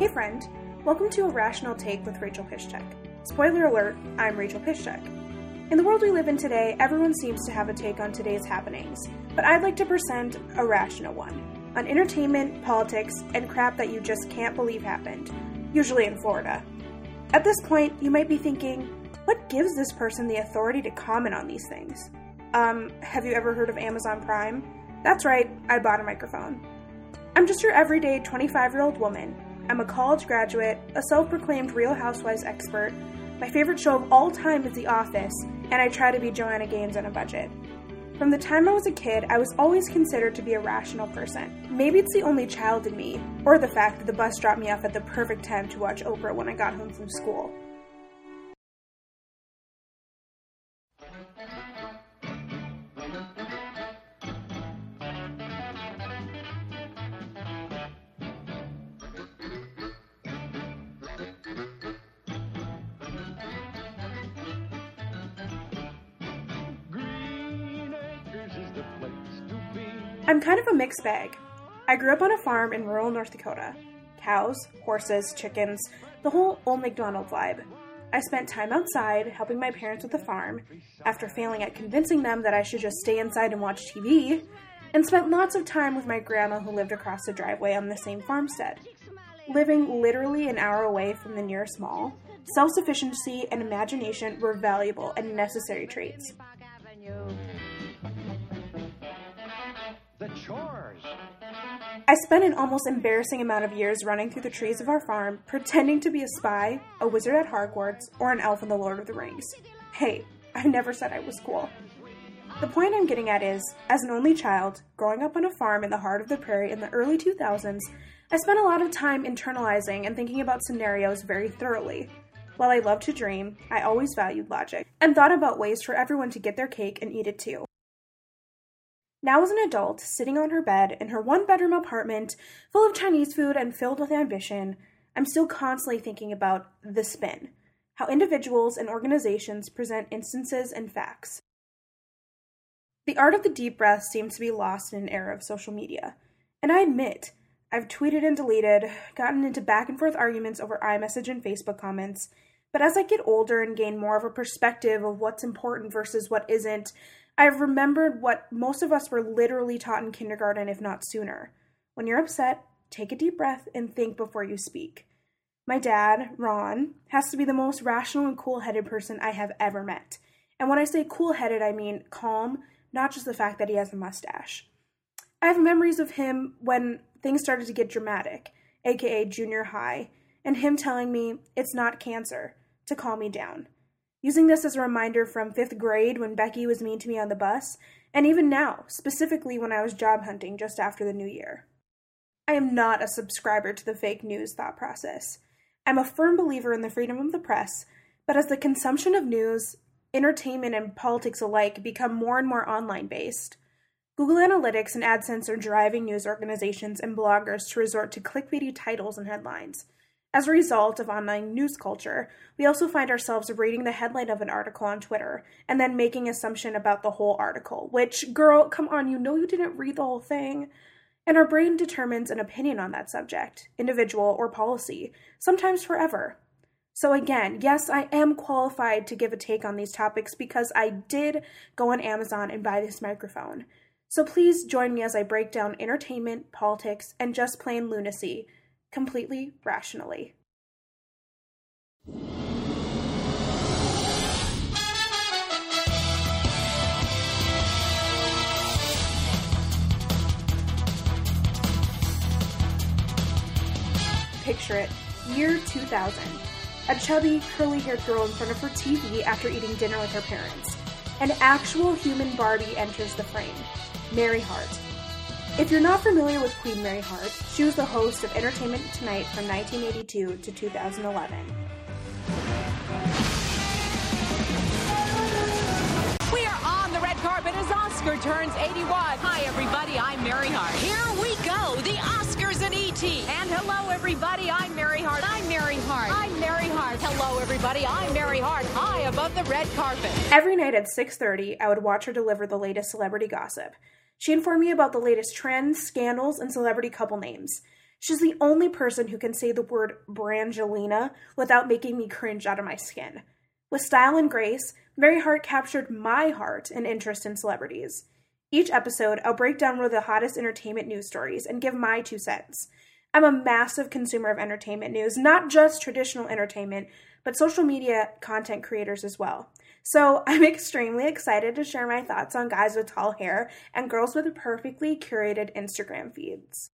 Hey friend, welcome to A Rational Take with Rachel Piszczek. Spoiler alert, I'm Rachel Piszczek. In the world we live in today, everyone seems to have a take on today's happenings, but I'd like to present a rational one, on entertainment, politics, and crap that you just can't believe happened, usually in Florida. At this point, you might be thinking, what gives this person the authority to comment on these things? Have you ever heard of Amazon Prime? That's right, I bought a microphone. I'm just your everyday 25-year-old woman. I'm a college graduate, a self-proclaimed Real Housewives expert. My favorite show of all time is The Office, and I try to be Joanna Gaines on a budget. From the time I was a kid, I was always considered to be a rational person. Maybe it's the only child in me, or the fact that the bus dropped me off at the perfect time to watch Oprah when I got home from school. I'm kind of a mixed bag. I grew up on a farm in rural North Dakota. Cows, horses, chickens, the whole Old MacDonald vibe. I spent time outside helping my parents with the farm, after failing at convincing them that I should just stay inside and watch TV, and spent lots of time with my grandma who lived across the driveway on the same farmstead. Living literally an hour away from the nearest mall, self-sufficiency and imagination were valuable and necessary traits. The chores. I spent an almost embarrassing amount of years running through the trees of our farm, pretending to be a spy, a wizard at Hogwarts, or an elf in the Lord of the Rings. Hey, I never said I was cool. The point I'm getting at is, as an only child, growing up on a farm in the heart of the prairie in the early 2000s, I spent a lot of time internalizing and thinking about scenarios very thoroughly. While I loved to dream, I always valued logic, and thought about ways for everyone to get their cake and eat it too. Now as an adult, sitting on her bed in her one-bedroom apartment, full of Chinese food and filled with ambition, I'm still constantly thinking about the spin, how individuals and organizations present instances and facts. The art of the deep breath seems to be lost in an era of social media. And I admit, I've tweeted and deleted, gotten into back-and-forth arguments over iMessage and Facebook comments, but as I get older and gain more of a perspective of what's important versus what isn't, I've remembered what most of us were literally taught in kindergarten, if not sooner. When you're upset, take a deep breath and think before you speak. My dad, Ron, has to be the most rational and cool-headed person I have ever met. And when I say cool-headed, I mean calm, not just the fact that he has a mustache. I have memories of him when things started to get dramatic, aka junior high, and him telling me, it's not cancer, to calm me down. Using this as a reminder from 5th grade when Becky was mean to me on the bus, and even now, specifically when I was job hunting just after the new year. I am not a subscriber to the fake news thought process. I'm a firm believer in the freedom of the press, but as the consumption of news, entertainment, and politics alike become more and more online-based, Google Analytics and AdSense are driving news organizations and bloggers to resort to clickbaity titles and headlines. As a result of online news culture, we also find ourselves reading the headline of an article on Twitter and then making assumption about the whole article, which, girl, come on, you know you didn't read the whole thing. And our brain determines an opinion on that subject, individual or policy, sometimes forever. So again, yes, I am qualified to give a take on these topics because I did go on Amazon and buy this microphone. So please join me as I break down entertainment, politics, and just plain lunacy, completely rationally. Picture it, year 2000. A chubby, curly-haired girl in front of her TV after eating dinner with her parents. An actual human Barbie enters the frame, Mary Hart. If you're not familiar with Queen Mary Hart, she was the host of Entertainment Tonight from 1982 to 2011. We are on the red carpet as Oscar turns 81. Hi, everybody. I'm Mary Hart. Here we go. The Oscars and E.T. And hello, everybody. I'm Mary Hart. I'm Mary Hart. I'm Mary Hart. Hello, everybody. I'm Mary Hart. High above the red carpet. Every night at 6:30, I would watch her deliver the latest celebrity gossip. She informed me about the latest trends, scandals, and celebrity couple names. She's the only person who can say the word Brangelina without making me cringe out of my skin. With style and grace, Mary Hart captured my heart and interest in celebrities. Each episode, I'll break down one of the hottest entertainment news stories and give my 2 cents. I'm a massive consumer of entertainment news, not just traditional entertainment, but social media content creators as well. So I'm extremely excited to share my thoughts on guys with tall hair and girls with perfectly curated Instagram feeds.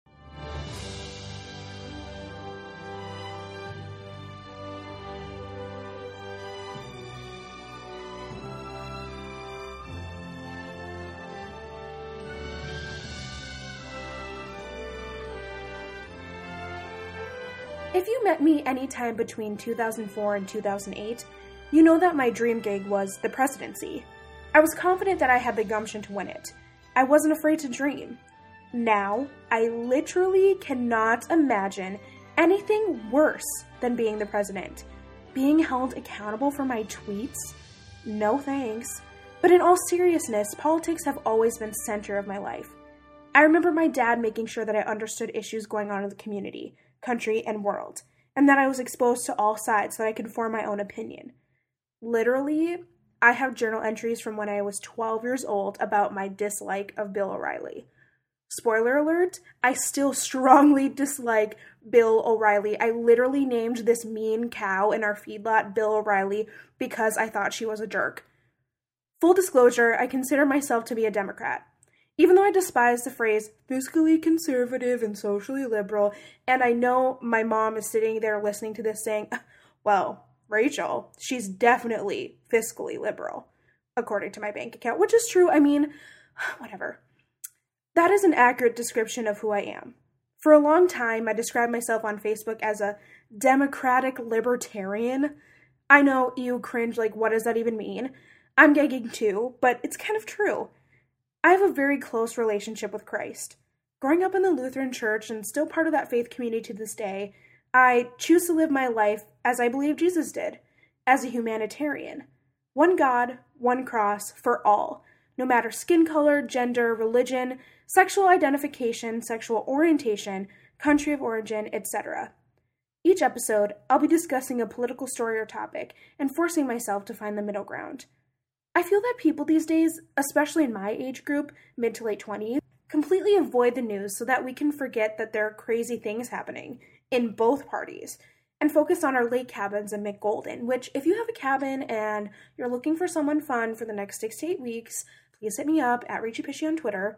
If you met me anytime between 2004 and 2008, you know that my dream gig was the presidency. I was confident that I had the gumption to win it. I wasn't afraid to dream. Now, I literally cannot imagine anything worse than being the president. Being held accountable for my tweets? No thanks. But in all seriousness, politics have always been center of my life. I remember my dad making sure that I understood issues going on in the community, country, and world, and that I was exposed to all sides so that I could form my own opinion. Literally, I have journal entries from when I was 12 years old about my dislike of Bill O'Reilly. Spoiler alert, I still strongly dislike Bill O'Reilly. I literally named this mean cow in our feedlot Bill O'Reilly because I thought she was a jerk. Full disclosure, I consider myself to be a Democrat. Even though I despise the phrase fiscally conservative and socially liberal, and I know my mom is sitting there listening to this saying, well, Rachel, she's definitely fiscally liberal, according to my bank account, which is true. I mean, whatever. That is an accurate description of who I am. For a long time, I described myself on Facebook as a democratic libertarian. I know you cringe, like, what does that even mean? I'm gagging too, but it's kind of true. I have a very close relationship with Christ. Growing up in the Lutheran Church and still part of that faith community to this day, I choose to live my life as I believe Jesus did, as a humanitarian. One God, one cross for all, no matter skin color, gender, religion, sexual identification, sexual orientation, country of origin, etc. Each episode, I'll be discussing a political story or topic and forcing myself to find the middle ground. I feel that people these days, especially in my age group, mid to late 20s, completely avoid the news so that we can forget that there are crazy things happening in both parties and focus on our lake cabins and Mick Golden, which if you have a cabin and you're looking for someone fun for the next 6 to 8 weeks, please hit me up at RichyPishy on Twitter.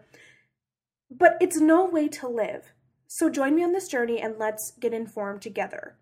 But it's no way to live. So join me on this journey and let's get informed together.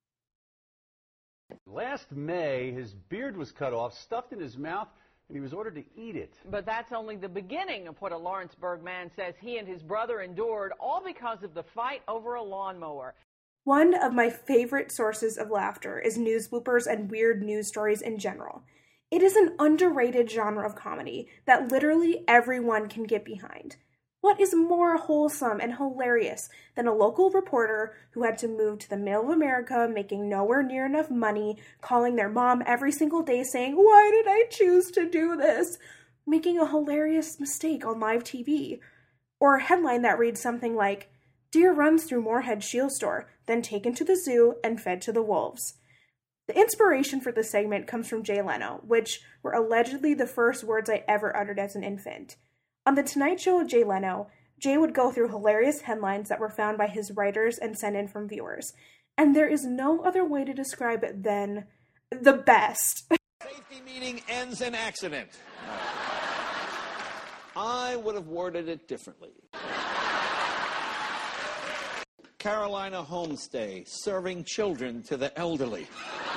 Last May, his beard was cut off, stuffed in his mouth, and he was ordered to eat it. But that's only the beginning of what a Lawrenceburg man says he and his brother endured, all because of the fight over a lawnmower. One of my favorite sources of laughter is news bloopers and weird news stories in general. It is an underrated genre of comedy that literally everyone can get behind. What is more wholesome and hilarious than a local reporter who had to move to the middle of America, making nowhere near enough money, calling their mom every single day saying, "Why did I choose to do this?" Making a hilarious mistake on live TV. Or a headline that reads something like, "Deer runs through Moorhead Shield Store, then taken to the zoo and fed to the wolves." The inspiration for this segment comes from Jay Leno, which were allegedly the first words I ever uttered as an infant. On The Tonight Show with Jay Leno, Jay would go through hilarious headlines that were found by his writers and sent in from viewers. And there is no other way to describe it than the best. Safety meeting ends in accident. I would have worded it differently. Carolina homestay serving children to the elderly.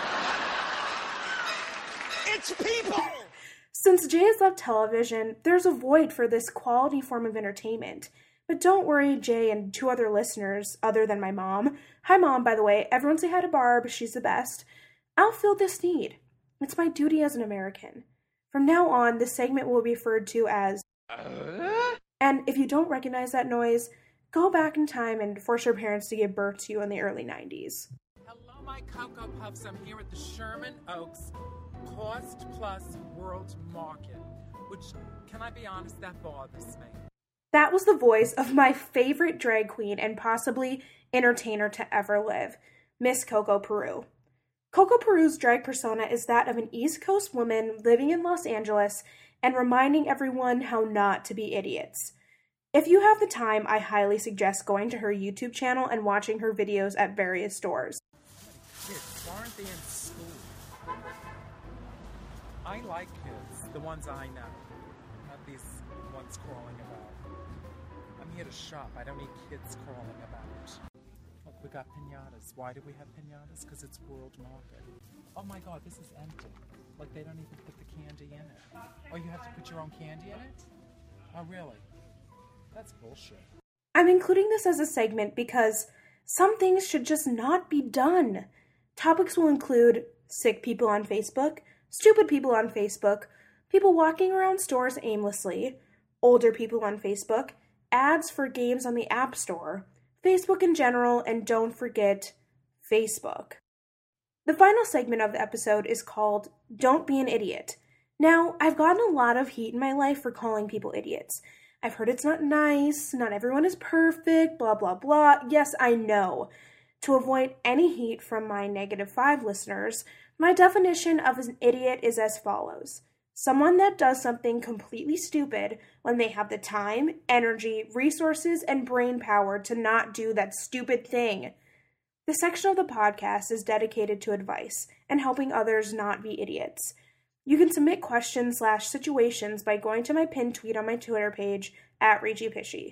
It's people! Since Jay has left television, there's a void for this quality form of entertainment. But don't worry, Jay and 2 other listeners, other than my mom. Hi, Mom, by the way. Everyone say hi to Barb. She's the best. I'll fill this need. It's my duty as an American. From now on, this segment will be referred to as... And if you don't recognize that noise, go back in time and force your parents to give birth to you in the early 90s. Hello, my Cocoa Puffs. I'm here at the Sherman Oaks Cost Plus World Market, which, can I be honest, that bothers me. That was the voice of my favorite drag queen and possibly entertainer to ever live, Miss Coco Peru. Coco Peru's drag persona is that of an East Coast woman living in Los Angeles and reminding everyone how not to be idiots. If you have the time, I highly suggest going to her YouTube channel and watching her videos at various stores. Kids, aren't they in school? I like kids, the ones I know, not these ones crawling about. I'm here to shop. I don't need kids crawling about. Look, we got piñatas. Why do we have piñatas? Because it's World Market. Oh my God, this is empty. Like they don't even put the candy in it. Oh, you have to put your own candy in it? Oh, really? That's bullshit. I'm including this as a segment because some things should just not be done. Topics will include sick people on Facebook, stupid people on Facebook, people walking around stores aimlessly, older people on Facebook, ads for games on the App Store, Facebook in general, and don't forget Facebook. The final segment of the episode is called Don't Be an Idiot. Now, I've gotten a lot of heat in my life for calling people idiots. I've heard it's not nice, not everyone is perfect, blah, blah, blah. Yes, I know. To avoid any heat from my -5 listeners, my definition of an idiot is as follows. Someone that does something completely stupid when they have the time, energy, resources, and brain power to not do that stupid thing. This section of the podcast is dedicated to advice and helping others not be idiots. You can submit questions/situations by going to my pinned tweet on my Twitter page @RachelPishy.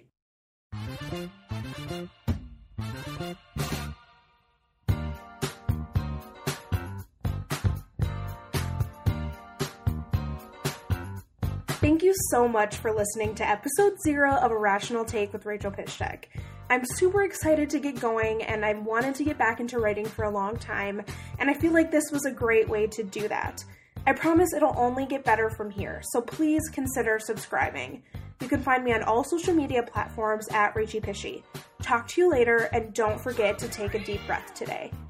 Thank you so much for listening to episode 0 of A Rational Take with Rachel Pishtek. I'm super excited to get going, and I've wanted to get back into writing for a long time, and I feel like this was a great way to do that. I promise it'll only get better from here, so please consider subscribing. You can find me on all social media platforms @RachelPishy. Talk to you later, and don't forget to take a deep breath today.